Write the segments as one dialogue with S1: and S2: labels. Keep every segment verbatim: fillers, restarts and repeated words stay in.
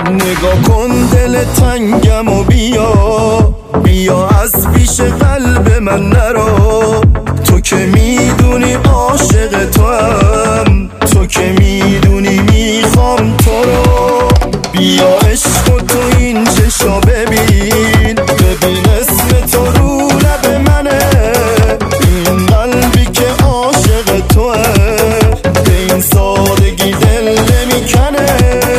S1: نگاه کن دل تنگم و بیا بیا از پیش قلب من نرو. تو که میدونی عاشق تو هم، تو که میدونی میخوام تو رو. بیا عشق و تو این چشا ببین، ببین اسم تو رو لب منه. این قلبی که عاشق توه به این سادگی دل نمیکنه.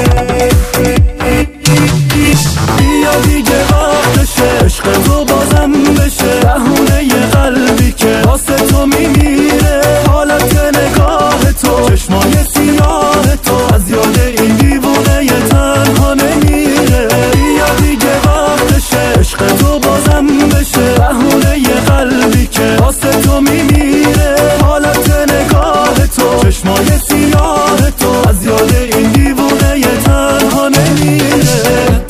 S1: بیا دیگه وقتشه عشق تو بازم بشه، بهونه ی قلبی که واسه تو میمیره. حالت نگاه تو، چشمای سیاه تو از یاد این دیوونه ی تنها نمیره. بیا دیگه وقتشه عشق تو بازم بشه، بهونه ی قلبی که واسه تو میمیره. حالت نگاه تو، چشمای سیاه تو از یاد این دیوونه ی تنها نمیره.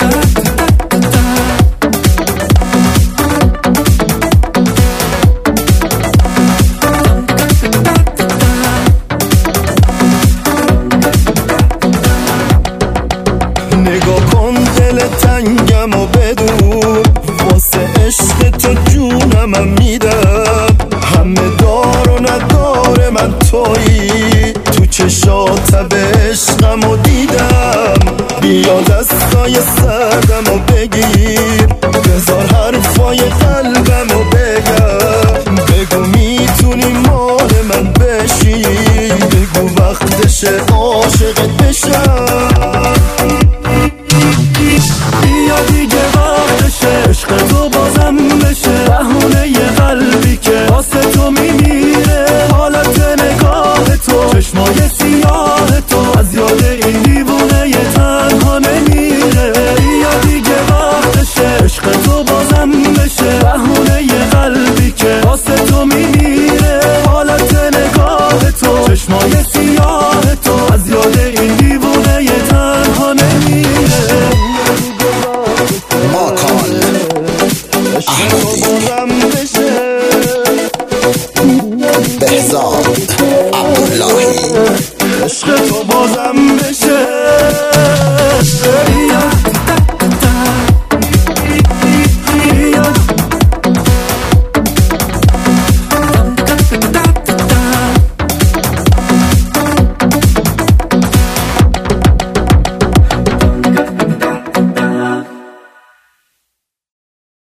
S1: نگاه کن دل تنگم و بدون، واسه عشق تو جونم میدم. همه دار و ندار من تویی، تو چشات به عشقم و دیدم. بیا دستای سردم و بگیر، بذار حرفای قلبم و بگم. بگو میتونی مال من بشی، بگو وقتشه عاشقت بشم.